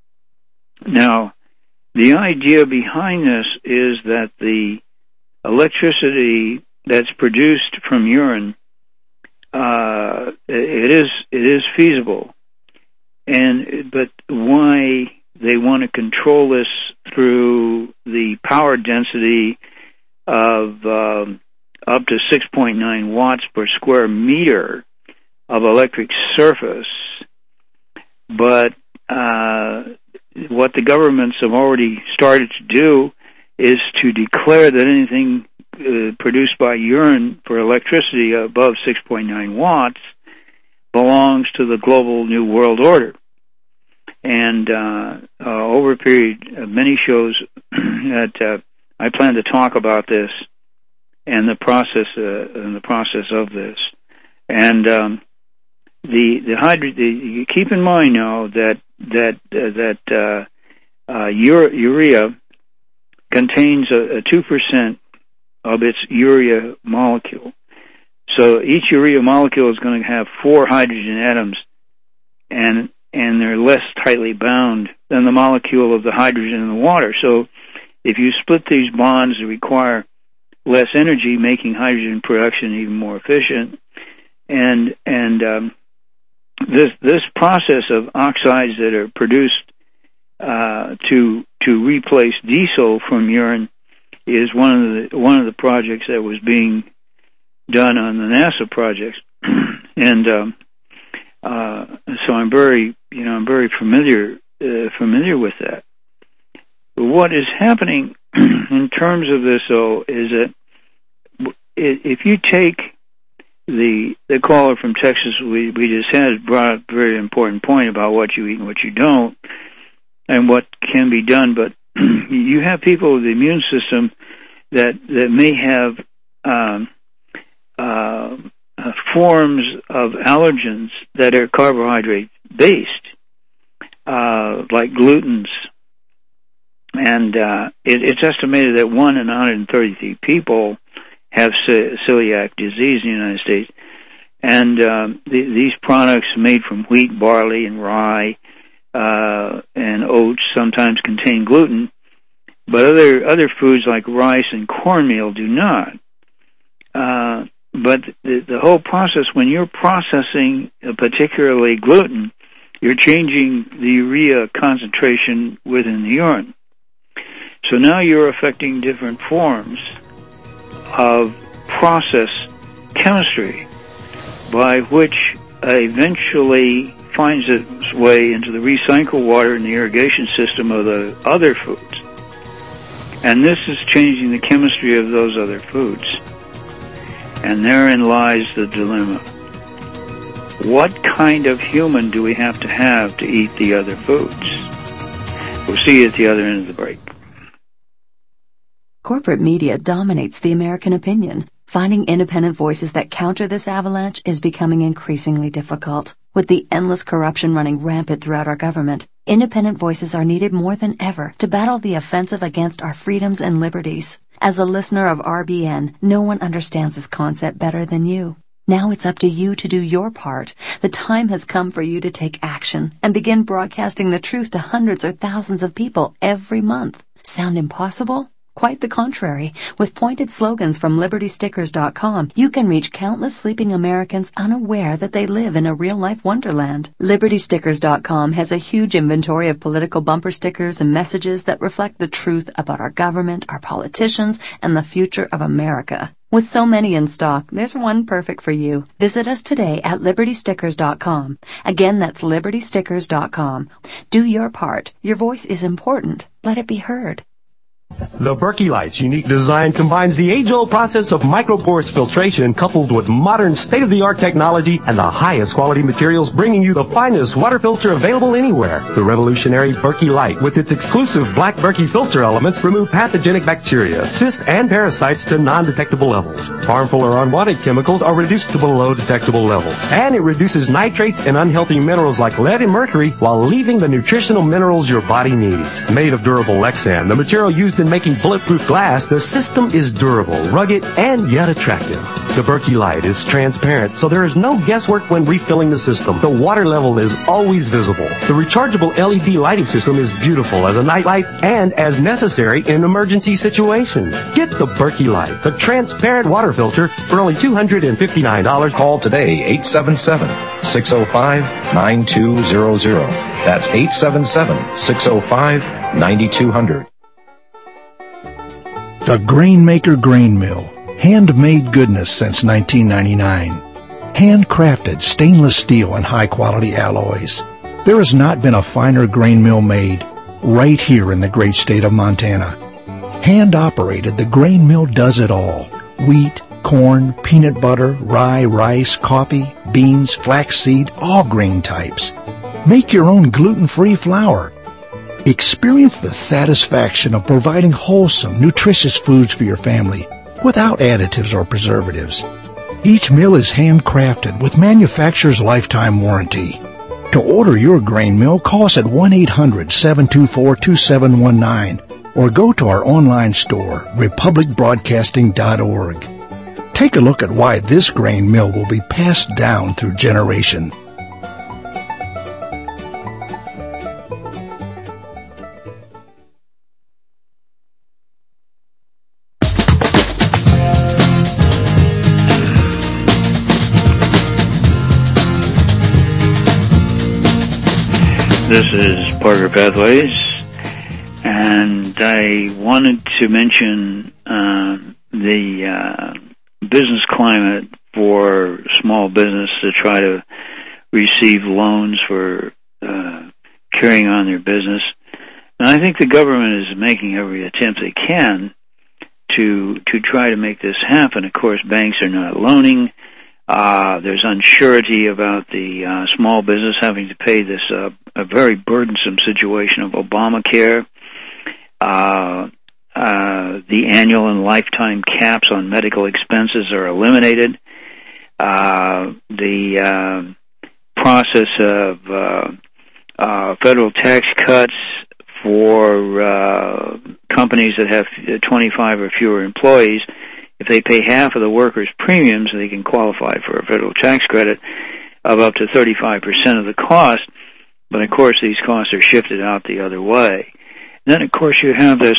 B: Now, the idea behind this is that the electricity that's produced from urine, uh, it is it is feasible, and but why they want to control this through the power density of um, up to six point nine watts per square meter of electric surface, but uh, what the governments have already started to do is to declare that anything uh, produced by urine for electricity above six point nine watts belongs to the global New World Order. And uh, uh, over a period of many shows that uh, I plan to talk about this and the process uh, and the process of this. And um, the the hydro. The, you keep in mind now that that uh, that uh, uh, urea contains a, a two percent of its urea molecule. So each urea molecule is going to have four hydrogen atoms, and and they're less tightly bound than the molecule of the hydrogen in the water. So if you split these bonds, they require less energy, making hydrogen production even more efficient. And and um, this this process of oxides that are produced uh, to to replace diesel from urine is one of the one of the projects that was being done on the NASA projects, and um, uh, so I'm very you know I'm very familiar uh, familiar with that. But what is happening in terms of this, though, is that if you take the the caller from Texas we we just had brought up a very important point about what you eat and what you don't, and what can be done, but you have people with the immune system that that may have um, uh, uh, forms of allergens that are carbohydrate based, uh, like glutens, and uh, it, it's estimated that one in one hundred thirty-three people have ce- celiac disease in the United States. And um, th- these products made from wheat, barley, and rye uh, and oats sometimes contain gluten, but other other foods like rice and cornmeal do not. Uh, but the, the whole process, when you're processing uh, particularly gluten, you're changing the urea concentration within the urine. So now you're affecting different forms of process chemistry, by which eventually finds its way into the recycled water and the irrigation system of the other foods. And this is changing the chemistry of those other foods. And therein lies the dilemma. What kind of human do we have to have to eat the other foods? We'll see you at the other end of the break.
E: Corporate media dominates the American opinion. Finding independent voices that counter this avalanche is becoming increasingly difficult. With the endless corruption running rampant throughout our government, independent voices are needed more than ever to battle the offensive against our freedoms and liberties. As a listener of R B N, no one understands this concept better than you. Now it's up to you to do your part. The time has come for you to take action and begin broadcasting the truth to hundreds or thousands of people every month. Sound impossible? Quite the contrary. With pointed slogans from Liberty Stickers dot com, you can reach countless sleeping Americans unaware that they live in a real-life wonderland. Liberty Stickers dot com has a huge inventory of political bumper stickers and messages that reflect the truth about our government, our politicians, and the future of America. With so many in stock, there's one perfect for you. Visit us today at Liberty Stickers dot com. Again, that's Liberty Stickers dot com. Do your part. Your voice is important. Let it be heard.
R: The Berkey Light's unique design combines the age-old process of microporous filtration coupled with modern state-of-the-art technology and the highest quality materials, bringing you the finest water filter available anywhere. The revolutionary Berkey Light, with its exclusive black Berkey filter elements, remove pathogenic bacteria, cysts, and parasites to non-detectable levels. Harmful or unwanted chemicals are reduced to below detectable levels. And it reduces nitrates and unhealthy minerals like lead and mercury while leaving the nutritional minerals your body needs. Made of durable Lexan, the material used in making bulletproof glass, the system is durable, rugged, and yet attractive. The Berkey Light is transparent, so there is no guesswork when refilling the system. The water level is always visible. The rechargeable L E D lighting system is beautiful as a nightlight and as necessary in emergency situations. Get the Berkey Light, the transparent water filter, for only two hundred fifty-nine dollars.
L: Call today, eight seven seven, six oh five, nine two zero zero. That's eight seven seven, six oh five, nine two zero zero.
S: The Grainmaker Grain Mill. Handmade goodness since nineteen ninety-nine. Handcrafted stainless steel and high-quality alloys. There has not been a finer grain mill made right here in the great state of Montana. Hand-operated, the grain mill does it all. Wheat, corn, peanut butter, rye, rice, coffee, beans, flaxseed, all grain types. Make your own gluten-free flour. Experience the satisfaction of providing wholesome, nutritious foods for your family without additives or preservatives. Each mill is handcrafted with manufacturer's lifetime warranty. To order your grain mill, call us at one eight hundred, seven two four, two seven one nine or go to our online store, republic broadcasting dot org. Take a look at why this grain mill will be passed down through generations.
B: This is Parker Pathways, and I wanted to mention uh, the uh, business climate for small business to try to receive loans for uh, carrying on their business. And I think the government is making every attempt they can to to try to make this happen. Of course, banks are not loaning. Uh, there's unsurety about the uh, small business having to pay this uh, a very burdensome situation of Obamacare. Uh, uh, the annual and lifetime caps on medical expenses are eliminated. Uh, the uh, process of uh, uh, federal tax cuts for uh, companies that have twenty-five or fewer employees if they pay half of the workers' premiums, they can qualify for a federal tax credit of up to thirty-five percent of the cost. But, of course, these costs are shifted out the other way. Then, of course, you have this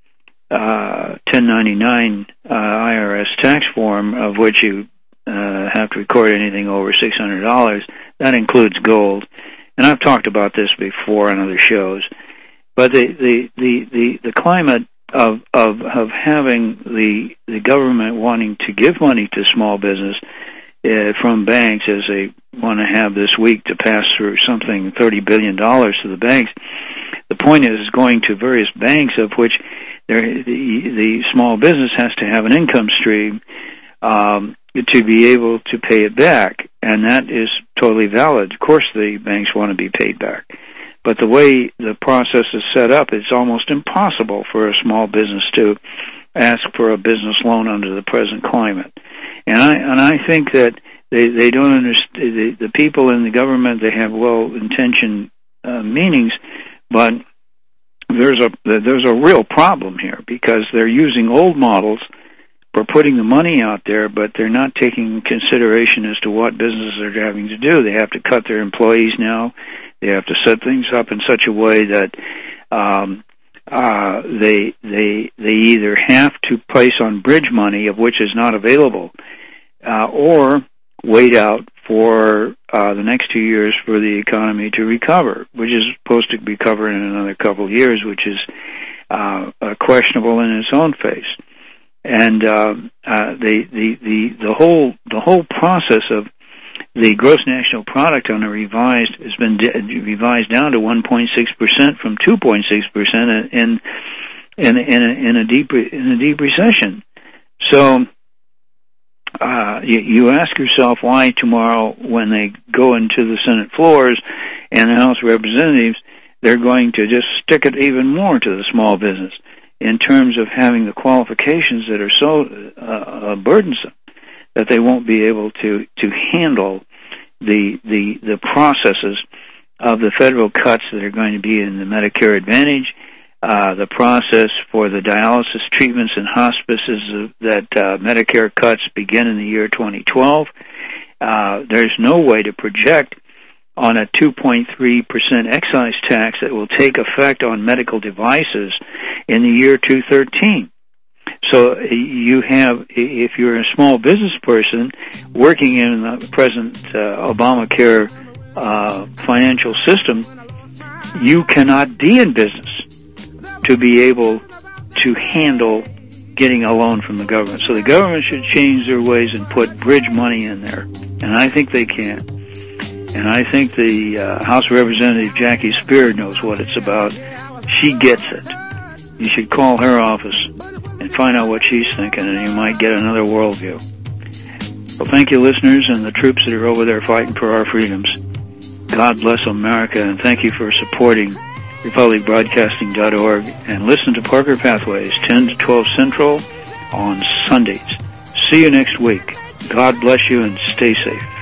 B: uh, ten ninety-nine uh, I R S tax form, of which you uh, have to record anything over six hundred dollars. That includes gold. And I've talked about this before on other shows. But the the the the, the climate of of of having the the government wanting to give money to small business uh, from banks, as they want to have this week to pass through something thirty billion dollars to the banks. The point is going to various banks, of which there, the, the small business has to have an income stream um, to be able to pay it back, and that is totally valid. Of course, the banks want to be paid back, but the way the process is set up, it's almost impossible for a small business to ask for a business loan under the present climate. And I and I think that they they don't understand. The, the people in the government, they have well-intentioned uh, meanings, but there's a there's a real problem here, because they're using old models for putting the money out there, but they're not taking consideration as to what businesses are having to do. They have to cut their employees now. They have to set things up in such a way that um, uh, they they they either have to place on bridge money, of which is not available, uh, or wait out for uh, the next two years for the economy to recover, which is supposed to recover in another couple of years, which is uh, uh, questionable in its own face. And uh, uh, the, the the the whole the whole process of the gross national product on a revised has been de- revised down to one point six percent from two point six percent in in in a, in a deep in a deep recession. So uh, you, you ask yourself why tomorrow, when they go into the Senate floors and the House of Representatives, they're going to just stick it even more to the small business in terms of having the qualifications that are so uh, burdensome that they won't be able to, to handle the, the the processes of the federal cuts that are going to be in the Medicare Advantage, uh, the process for the dialysis treatments and hospices that uh, Medicare cuts begin in the year twenty twelve. Uh, there's no way to project on a two point three percent excise tax that will take effect on medical devices in the year two thousand thirteen. So you have, if you're a small business person working in the present uh, Obamacare uh, financial system, you cannot be in business to be able to handle getting a loan from the government. So the government should change their ways and put bridge money in there, and I think they can. And I think the uh, House of Representative Jackie Spear knows what it's about. She gets it. You should call her office and find out what she's thinking, and you might get another worldview. Well, thank you, listeners, and the troops that are over there fighting for our freedoms. God bless America, and thank you for supporting Republic Broadcasting dot org. And listen to Parker Pathways, ten to twelve Central on Sundays. See you next week. God bless you, and stay safe.